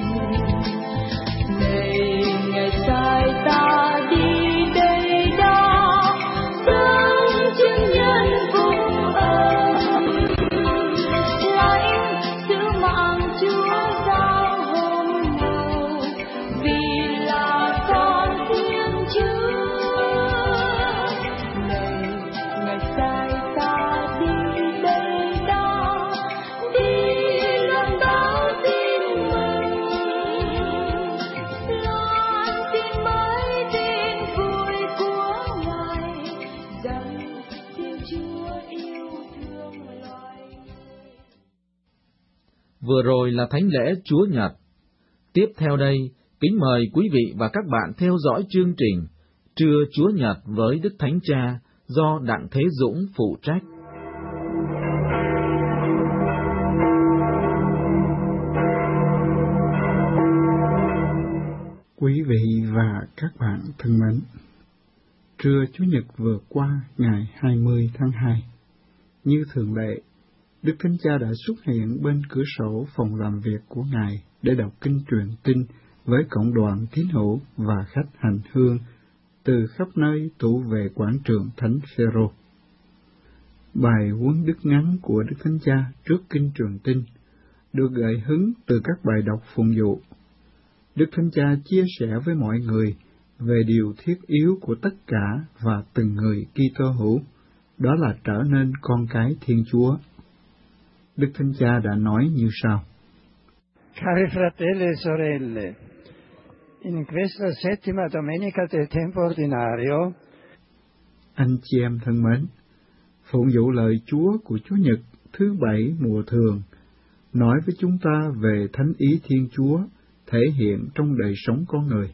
Này ngày sai ta đi đây đó, dâng chứng nhân vùng ơn. Vừa rồi là thánh lễ Chúa Nhật. Tiếp theo đây, kính mời quý vị và các bạn theo dõi chương trình Trưa Chúa Nhật với Đức Thánh Cha do Đặng Thế Dũng phụ trách. Quý vị và các bạn thân mến, trưa Chủ nhật vừa qua ngày 20 tháng 2, như thường lệ, Đức Thánh Cha đã xuất hiện bên cửa sổ phòng làm việc của Ngài để đọc kinh truyền tin với cộng đoàn tín hữu và khách hành hương từ khắp nơi tụ về quảng trường Thánh Phêrô. Bài huấn đức ngắn của Đức Thánh Cha trước kinh truyền tin được gợi hứng từ các bài đọc phụng vụ. Đức Thánh Cha chia sẻ với mọi người về điều thiết yếu của tất cả và từng người Kitô hữu, đó là trở nên con cái Thiên Chúa. Đức Thánh Cha đã nói như sau: Cari fratelli e sorelle, in questa settima domenica del tempo ordinario, anh chị em thân mến, phụng vụ lời Chúa của Chúa Nhật thứ 7 mùa thường nói với chúng ta về thánh ý Thiên Chúa thể hiện trong đời sống con người.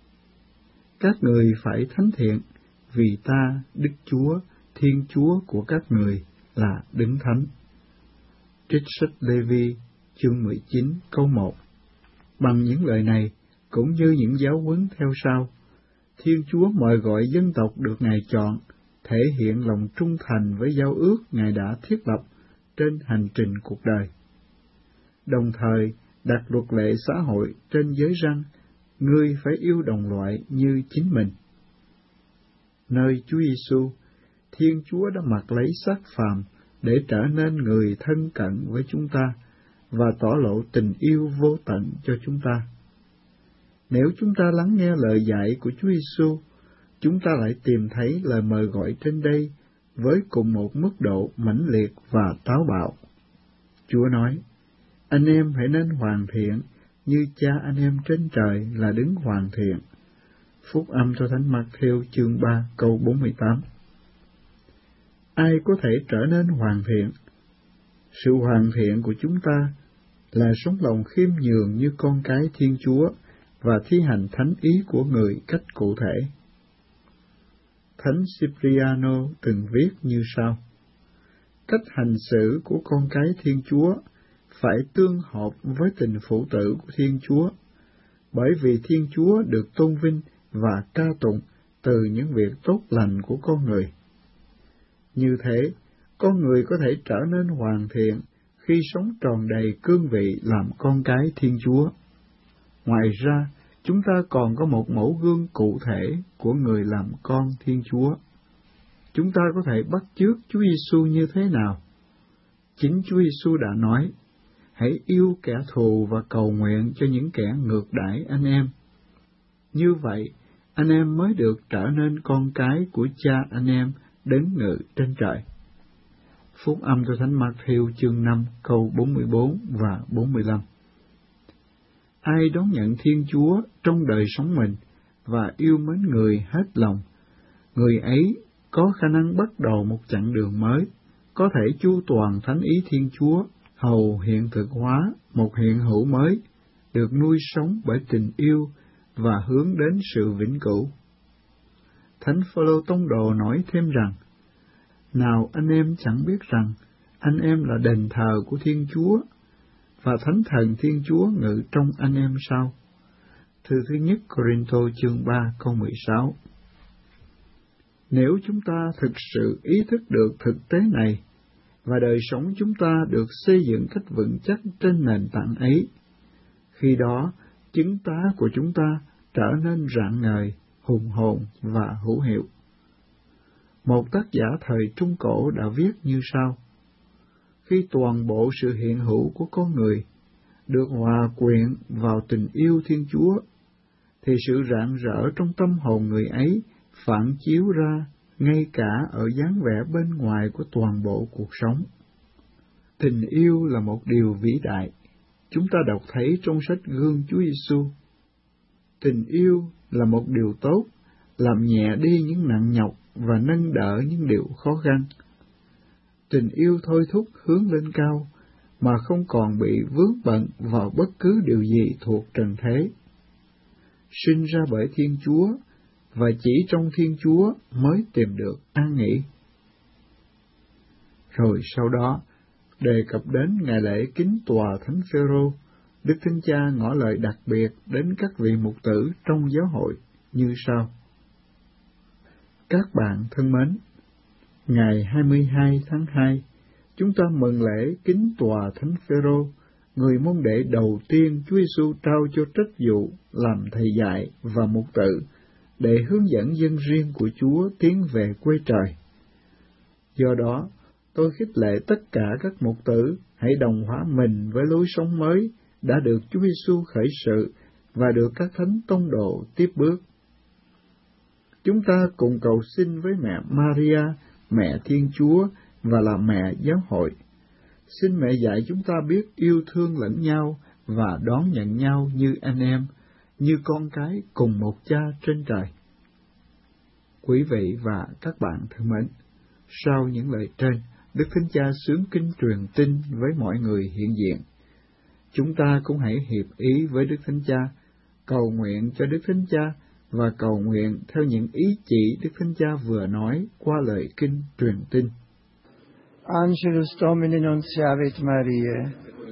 Các người phải thánh thiện, vì ta, Đức Chúa, Thiên Chúa của các người là Đấng Thánh. Trích sách Lê-vi, chương 19, câu 1. Bằng những lời này, cũng như những giáo huấn theo sau, Thiên Chúa mời gọi dân tộc được Ngài chọn, thể hiện lòng trung thành với giao ước Ngài đã thiết lập trên hành trình cuộc đời. Đồng thời, đặt luật lệ xã hội trên giới rằng, ngươi phải yêu đồng loại như chính mình. Nơi Chúa Giêsu, Thiên Chúa đã mặc lấy xác phàm để trở nên người thân cận với chúng ta và tỏ lộ tình yêu vô tận cho chúng ta. Nếu chúng ta lắng nghe lời dạy của Chúa Giêsu, chúng ta lại tìm thấy lời mời gọi trên đây với cùng một mức độ mãnh liệt và táo bạo. Chúa nói, anh em hãy nên hoàn thiện như Cha anh em trên trời là Đấng hoàn thiện. Phúc âm cho Thánh Mạc-thêu chương 3 câu 48. Ai có thể trở nên hoàn thiện? Sự hoàn thiện của chúng ta là sống lòng khiêm nhường như con cái Thiên Chúa và thi hành thánh ý của người cách cụ thể. Thánh Cipriano từng viết như sau: cách hành xử của con cái Thiên Chúa phải tương hợp với tình phụ tử của Thiên Chúa, bởi vì Thiên Chúa được tôn vinh và ca tụng từ những việc tốt lành của con người. Như thế, con người có thể trở nên hoàn thiện khi sống tròn đầy cương vị làm con cái Thiên Chúa. Ngoài ra, chúng ta còn có một mẫu gương cụ thể của người làm con Thiên Chúa. Chúng ta có thể bắt chước Chúa Giêsu như thế nào? Chính Chúa Giêsu đã nói, hãy yêu kẻ thù và cầu nguyện cho những kẻ ngược đãi anh em. Như vậy, anh em mới được trở nên con cái của Cha anh em đấng ngự trên trời. Phúc âm theo Thánh Mạc-thiêu chương 5 câu 44 và 45. Ai đón nhận Thiên Chúa trong đời sống mình và yêu mến người hết lòng, người ấy có khả năng bắt đầu một chặng đường mới, có thể chu toàn thánh ý Thiên Chúa, hầu hiện thực hóa một hiện hữu mới, được nuôi sống bởi tình yêu và hướng đến sự vĩnh cửu. Thánh Phêrô Tông Đồ nói thêm rằng, nào anh em chẳng biết rằng anh em là đền thờ của Thiên Chúa, và Thánh Thần Thiên Chúa ngự trong anh em sao? Thư thứ nhất Cô-rinh-tô chương 3 câu 16. Nếu chúng ta thực sự ý thức được thực tế này, và đời sống chúng ta được xây dựng cách vững chắc trên nền tảng ấy, khi đó chứng tá của chúng ta trở nên rạng ngời, hùng hồn và hữu hiệu. Một tác giả thời Trung Cổ đã viết như sau: khi toàn bộ sự hiện hữu của con người được hòa quyện vào tình yêu Thiên Chúa, thì sự rạng rỡ trong tâm hồn người ấy phản chiếu ra ngay cả ở dáng vẻ bên ngoài của toàn bộ cuộc sống. Tình yêu là một điều vĩ đại, chúng ta đọc thấy trong sách Gương Chúa Giêsu. Tình yêu là một điều tốt, làm nhẹ đi những nặng nhọc và nâng đỡ những điều khó khăn. Tình yêu thôi thúc hướng lên cao, mà không còn bị vướng bận vào bất cứ điều gì thuộc trần thế. Sinh ra bởi Thiên Chúa, và chỉ trong Thiên Chúa mới tìm được an nghỉ. Rồi sau đó, đề cập đến ngày lễ kính tòa Thánh Phêrô, Đức Thánh Cha ngỏ lời đặc biệt đến các vị mục tử trong giáo hội như sau: Các bạn thân mến, ngày 22 tháng 2, chúng ta mừng lễ kính tòa Thánh Phêrô, người môn đệ đầu tiên Chúa Giêsu trao cho trách vụ làm thầy dạy và mục tử, để hướng dẫn dân riêng của Chúa tiến về quê trời. Do đó, tôi khích lệ tất cả các mục tử hãy đồng hóa mình với lối sống mới đã được Chúa Giêsu khởi sự và được các thánh tông đồ tiếp bước. Chúng ta cùng cầu xin với mẹ Maria, mẹ Thiên Chúa và là mẹ giáo hội. Xin mẹ dạy chúng ta biết yêu thương lẫn nhau và đón nhận nhau như anh em, như con cái cùng một Cha trên trời. Quý vị và các bạn thân mến, sau những lời trên, Đức Thánh Cha xướng kinh truyền tin với mọi người hiện diện. Chúng ta cũng hãy hiệp ý với Đức Thánh Cha, cầu nguyện cho Đức Thánh Cha và cầu nguyện theo những ý chỉ Đức Thánh Cha vừa nói qua lời kinh truyền tin. Angelus Domini nunciavit Mariae.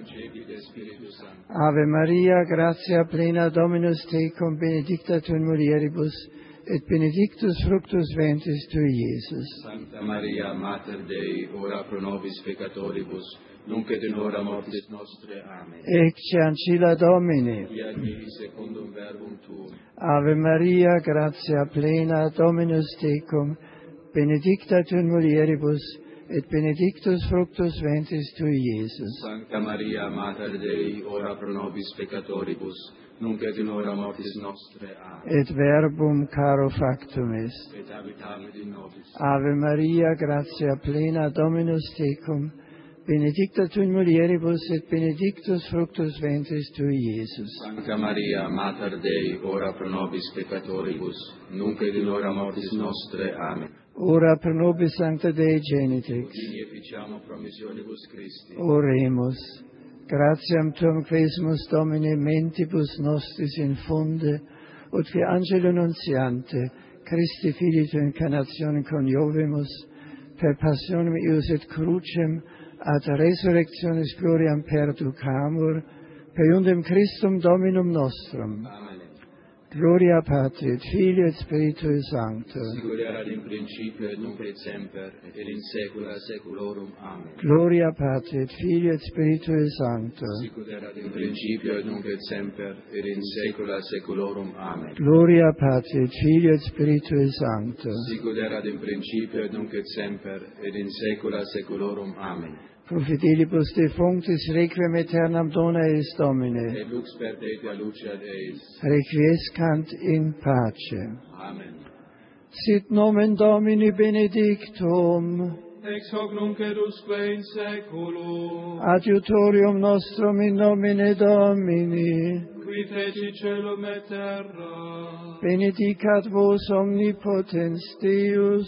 Ave Maria, gratia plena Dominus tecum, benedicta tu in mulieribus, et benedictus fructus ventris tui, Iesus. Sancta Maria, Mater Dei, ora pro nobis peccatoribus, nunc et in hora mortis nostre. Amen. Ecce ancilla Domini. Fiat mihi secundum verbum tuum. Ave Maria, gratia plena Dominus tecum, benedicta tu in mulieribus, et benedictus fructus ventris tui, Iesus. Sancta Maria, Mater Dei, ora pro nobis peccatoribus, nunc et in hora mortis nostre. Amen. Et verbum caro factum est. Et habitavit in nobis. Ave Maria, gratia plena Dominus tecum, benedicta tu in mulieribus, et benedictus fructus ventris tui, Iesus. Sancta Maria, Mater Dei, ora pro nobis peccatoribus, nunc et in hora mortis nostre. Amen. Ora pro nobis Sancta Dei Genitrix. Udini efficiamo promissionibus Christi. Oremus. Gratiam tuam quesumus Domine mentibus nostris infunde, ut qui angelo nuntiante, Christi Filii tu incarnationem coniovimus, per passionem eius et crucem, ad resurrectionis gloriam perducamur, per iundem Christum Dominum nostrum. Amen. Gloria Patri et Filio et Spiritui Sancto. Sicut erat in principio et nunc et semper et in saecula saeculorum. Amen. Gloria Patri et Filio et Spiritui Sancto. Sicut erat in principio et nunc et semper et in saecula saeculorum. Amen. Gloria Patri et Filio et Spiritui Sancto. Sicut erat in principio et nunc et semper et in saecula saeculorum. Amen. Pro fidelibus defunctis requiem aeternam dona eis Domine. Et lux perpetua luceat eis. Requiescant in pace. Amen. Sit nomen Domini benedictum. Ex hoc nunc et usque in saeculum. Adiutorium nostrum in nomine Domini. Qui feci celum et terra. Benedicat vos omnipotens Deus,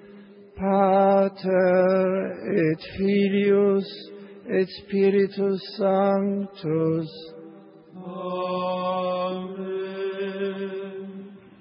Pater et Filius et Spiritus Sanctus. Amen.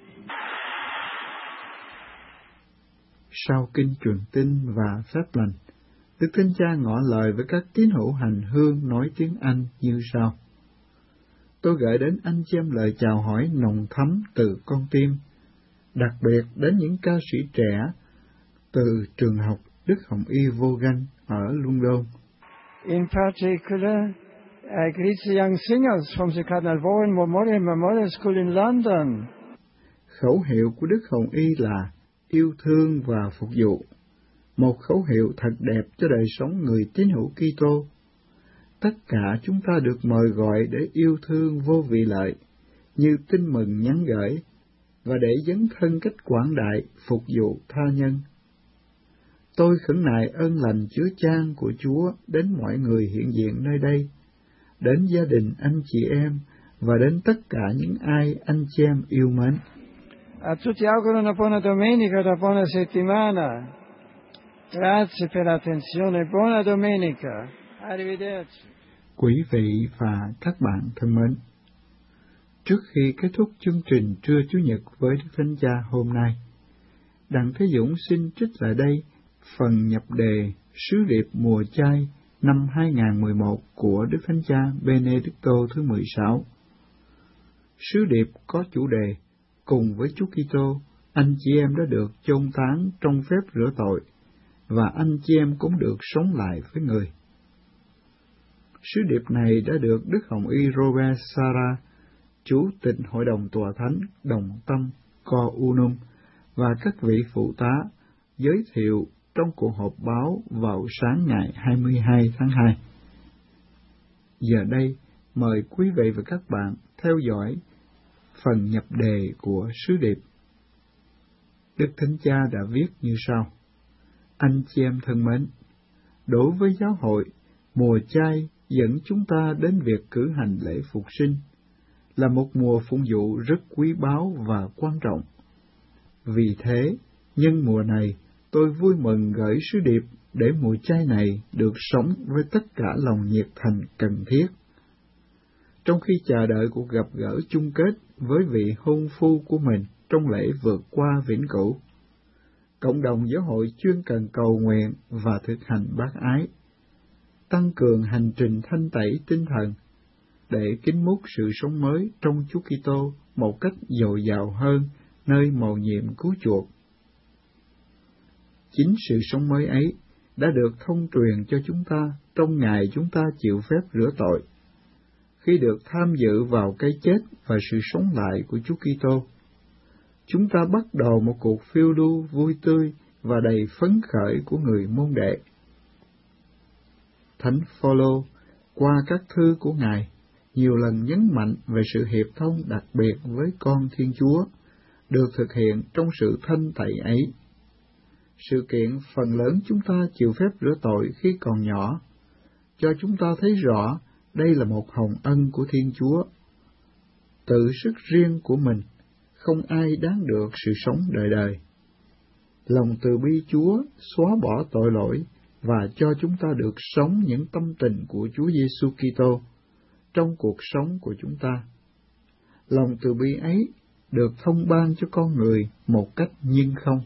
Sau kinh truyền tin và phép lành, Đức Thánh Cha ngỏ lời với các tín hữu hành hương nói tiếng Anh như sau. Tôi gửi đến anh chị em lời chào hỏi nồng thắm từ con tim, đặc biệt đến những ca sĩ trẻ từ trường học Đức Hồng Y Vô Ganh ở London. In particular, greet the young singers from the Cardinal Warren Memorial School in London. Khẩu hiệu của Đức Hồng Y là yêu thương và phục vụ, một khẩu hiệu thật đẹp cho đời sống người tín hữu Kitô. Tất cả chúng ta được mời gọi để yêu thương vô vị lợi, như tin mừng nhắn gửi, và để dấn thân cách quảng đại phục vụ tha nhân. Tôi khẩn nại ơn lành chứa chan của Chúa đến mọi người hiện diện nơi đây, đến gia đình anh chị em và đến tất cả những ai anh chị em yêu mến. A tutti auguro una buona domenica e una buona settimana. Grazie per l'attenzione. Buona domenica. Arrivederci. Quý vị và các bạn thân mến, trước khi kết thúc chương trình Trưa Chủ nhật với Đức Thánh Cha hôm nay, Đặng Thế Dũng xin trích lại đây phần nhập đề Sứ điệp mùa chay năm 2011 của Đức Thánh Cha Benedicto thứ 16. Sứ điệp có chủ đề cùng với Chúa Kitô, anh chị em đã được chôn táng trong phép rửa tội, và anh chị em cũng được sống lại với người. Sứ điệp này đã được Đức Hồng Y Robert Sarah, Chủ tịch Hội đồng Tòa Thánh Đồng Tâm Co Unum và các vị phụ tá giới thiệu trong cuộc họp báo vào sáng ngày 22 tháng 2. Giờ đây, mời quý vị và các bạn theo dõi phần nhập đề của sứ điệp. Đức Thánh Cha đã viết như sau. Anh chị em thân mến, đối với giáo hội, mùa chay dẫn chúng ta đến việc cử hành lễ phục sinh, là một mùa phụng vụ rất quý báu và quan trọng. Vì thế, nhân mùa này, tôi vui mừng gửi sứ điệp để mùa chay này được sống với tất cả lòng nhiệt thành cần thiết. Trong khi chờ đợi cuộc gặp gỡ chung kết với vị hôn phu của mình trong lễ vượt qua vĩnh cửu, cộng đồng giáo hội chuyên cần cầu nguyện và thực hành bác ái, tăng cường hành trình thanh tẩy tinh thần, để kính múc sự sống mới trong Chúa Kitô một cách dồi dào hơn nơi mầu nhiệm cứu chuộc. Chính sự sống mới ấy đã được thông truyền cho chúng ta trong ngày chúng ta chịu phép rửa tội, khi được tham dự vào cái chết và sự sống lại của Chúa Kitô. Chúng ta bắt đầu một cuộc phiêu lưu vui tươi và đầy phấn khởi của người môn đệ. Thánh Phaolô qua các thư của Ngài nhiều lần nhấn mạnh về sự hiệp thông đặc biệt với con Thiên Chúa, được thực hiện trong sự thanh tẩy ấy. Sự kiện phần lớn chúng ta chịu phép rửa tội khi còn nhỏ, cho chúng ta thấy rõ đây là một hồng ân của Thiên Chúa. Tự sức riêng của mình, không ai đáng được sự sống đời đời. Lòng từ bi Chúa xóa bỏ tội lỗi và cho chúng ta được sống những tâm tình của Chúa Giêsu Kitô trong cuộc sống của chúng ta. Lòng từ bi ấy được thông ban cho con người một cách nhưng không.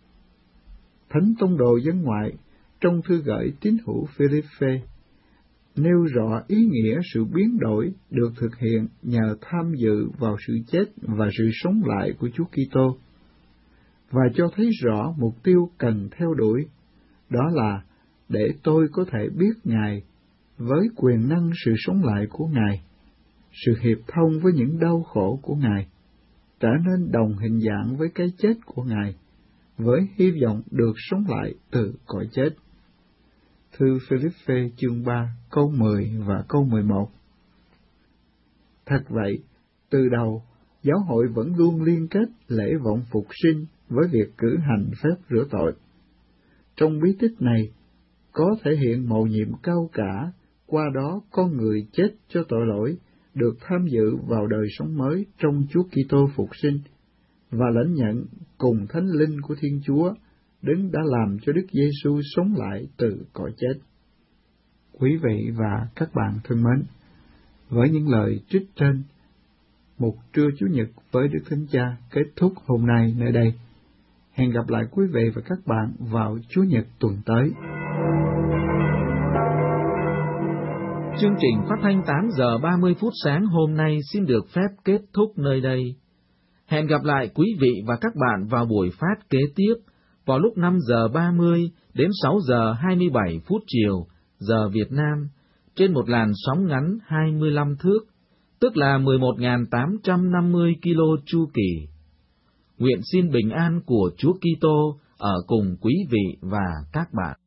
Thánh tông đồ dân ngoại trong thư gửi tín hữu Philippe nêu rõ ý nghĩa sự biến đổi được thực hiện nhờ tham dự vào sự chết và sự sống lại của Chúa Kitô, và cho thấy rõ mục tiêu cần theo đuổi, đó là để tôi có thể biết Ngài với quyền năng sự sống lại của Ngài, sự hiệp thông với những đau khổ của Ngài, trở nên đồng hình dạng với cái chết của Ngài, với hy vọng được sống lại từ cõi chết. Thư Philip-phê chương 3 câu 10 và câu 11. Thật vậy, từ đầu, giáo hội vẫn luôn liên kết lễ vọng phục sinh với việc cử hành phép rửa tội. Trong bí tích này, có thể hiện mầu nhiệm cao cả, qua đó con người chết cho tội lỗi được tham dự vào đời sống mới trong Chúa Kitô phục sinh và lãnh nhận cùng Thánh Linh của Thiên Chúa, Đấng đã làm cho Đức Giêsu sống lại từ cõi chết. Quý vị và các bạn thân mến, với những lời trích trên, Mục trưa Chủ nhật với Đức Thánh Cha kết thúc hôm nay nơi đây. Hẹn gặp lại quý vị và các bạn vào Chủ nhật tuần tới. Chương trình phát thanh 8 giờ 30 phút sáng hôm nay xin được phép kết thúc nơi đây. Hẹn gặp lại quý vị và các bạn vào buổi phát kế tiếp vào lúc 5 giờ 30 đến 6 giờ 27 phút chiều, giờ Việt Nam, trên một làn sóng ngắn 25 thước, tức là 11.850 kilo chu kỳ. Nguyện xin bình an của Chúa Kitô ở cùng quý vị và các bạn.